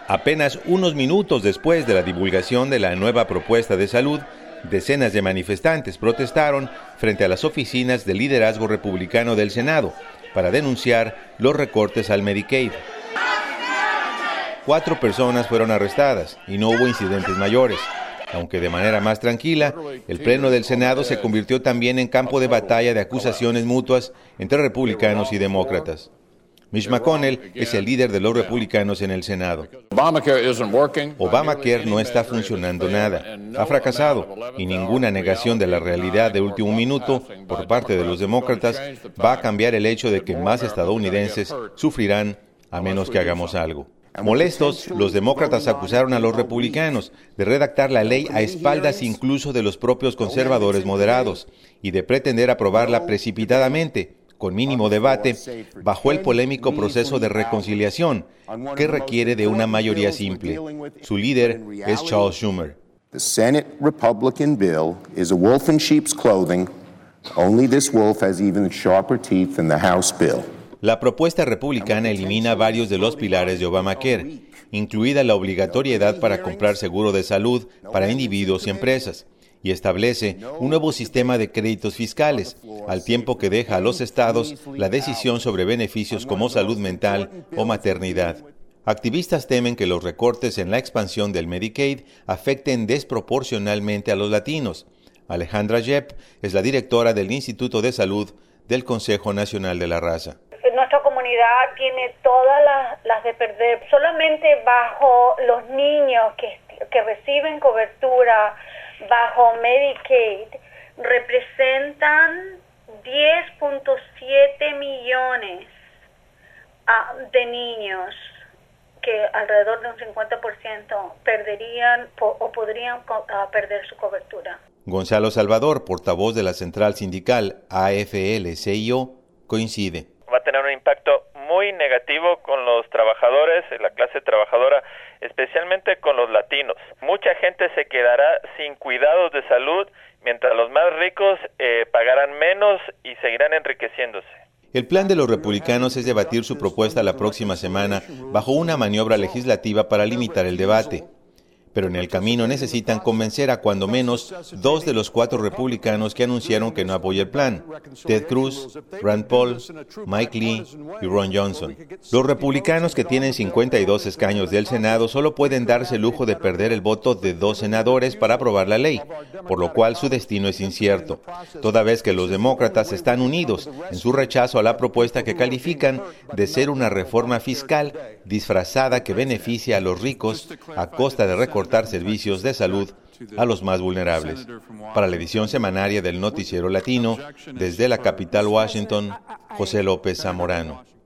Apenas unos minutos después de la divulgación de la nueva propuesta de salud, decenas de manifestantes protestaron frente a las oficinas del liderazgo republicano del Senado para denunciar los recortes al Medicaid. 4 personas fueron arrestadas y no hubo incidentes mayores. Aunque de manera más tranquila, el Pleno del Senado se convirtió también en campo de batalla de acusaciones mutuas entre republicanos y demócratas. Mitch McConnell es el líder de los republicanos en el Senado. Obamacare no está funcionando nada. Ha fracasado y ninguna negación de la realidad de último minuto por parte de los demócratas va a cambiar el hecho de que más estadounidenses sufrirán a menos que hagamos algo. Molestos, los demócratas acusaron a los republicanos de redactar la ley a espaldas incluso de los propios conservadores moderados y de pretender aprobarla precipitadamente, con mínimo debate, bajo el polémico proceso de reconciliación que requiere de una mayoría simple. Su líder es Charles Schumer. The Senate Republican bill is a wolf in sheep's clothing. Only this wolf has even sharper teeth than the House bill. La propuesta republicana elimina varios de los pilares de Obamacare, incluida la obligatoriedad para comprar seguro de salud para individuos y empresas, y establece un nuevo sistema de créditos fiscales, al tiempo que deja a los estados la decisión sobre beneficios como salud mental o maternidad. Activistas temen que los recortes en la expansión del Medicaid afecten desproporcionalmente a los latinos. Alejandra Yep es la directora del Instituto de Salud del Consejo Nacional de la Raza. Nuestra comunidad tiene todas las de perder. Solamente bajo los niños que reciben cobertura bajo Medicaid representan 10.7 millones de niños que alrededor de un 50% perderían o podrían perder su cobertura. Gonzalo Salvador, portavoz de la central sindical AFL-CIO, coincide. Va a tener un impacto muy negativo con los trabajadores, la clase trabajadora, especialmente con los latinos. Mucha gente se quedará sin cuidados de salud, mientras los más ricos pagarán menos y seguirán enriqueciéndose. El plan de los republicanos es debatir su propuesta la próxima semana bajo una maniobra legislativa para limitar el debate. Pero en el camino necesitan convencer a cuando menos 2 de los 4 republicanos que anunciaron que no apoya el plan: Ted Cruz, Rand Paul, Mike Lee y Ron Johnson. Los republicanos, que tienen 52 escaños del Senado, solo pueden darse el lujo de perder el voto de 2 senadores para aprobar la ley, por lo cual su destino es incierto, toda vez que los demócratas están unidos en su rechazo a la propuesta que califican de ser una reforma fiscal disfrazada que beneficia a los ricos a costa de recortar servicios de salud a los más vulnerables. Para la edición semanaria del Noticiero Latino, desde la capital Washington, José López Zamorano.